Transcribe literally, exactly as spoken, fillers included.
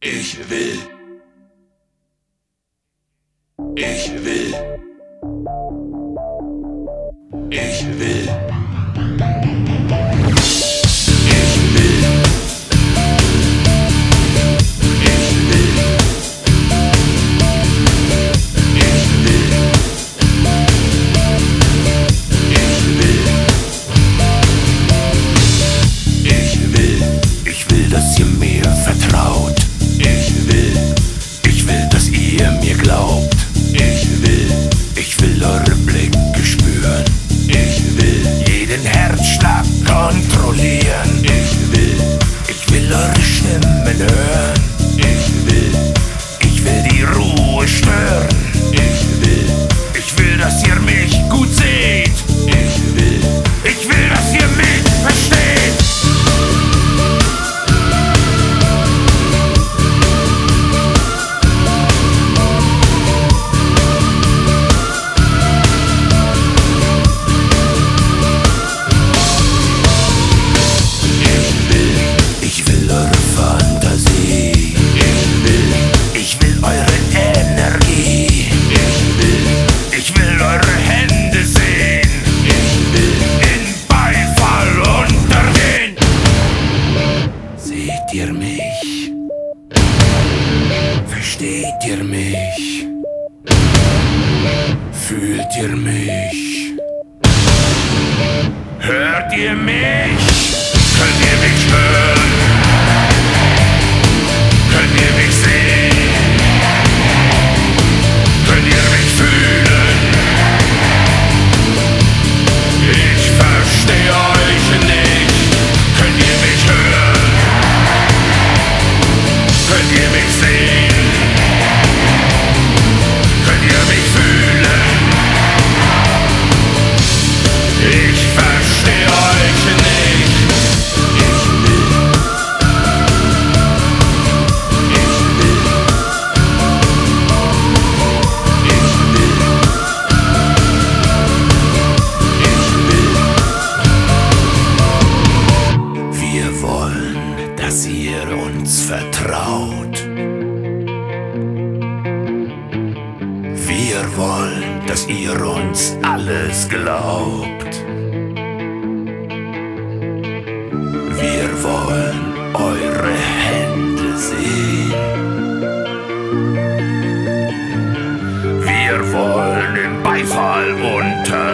Ich will. Ich will. Ich will. Dass ihr mir vertraut. Ich will. Ich will, dass ihr mir glaubt. Ich will. Ich will eure Blicke spüren. Ich will jeden Herzschlag kontrollieren. Ich will. Ich will eure Stimmen hören. Ich will. Ich will die Ruhe stören. Ich will. Ich will, dass ihr mich gut seht. Ich will. Ich will, dass ihr mich versteht. Seht ihr mich? Versteht ihr mich? Fühlt ihr mich? Hört ihr mich? Könnt ihr mich hören? Könnt ihr mich sehen? Könnt ihr mich fühlen? Ich verstehe euch nicht. Könnt ihr mich hören? Könnt ihr mich sehen? Könnt ihr mich fühlen? Ich verstehe euch nicht. Ich will. Ich will. Ich will. Ich will. Wir wollen, dass ihr uns vertraut. Wir wollen, dass ihr uns alles glaubt. Wir wollen eure Hände sehen. Wir wollen den Beifall unter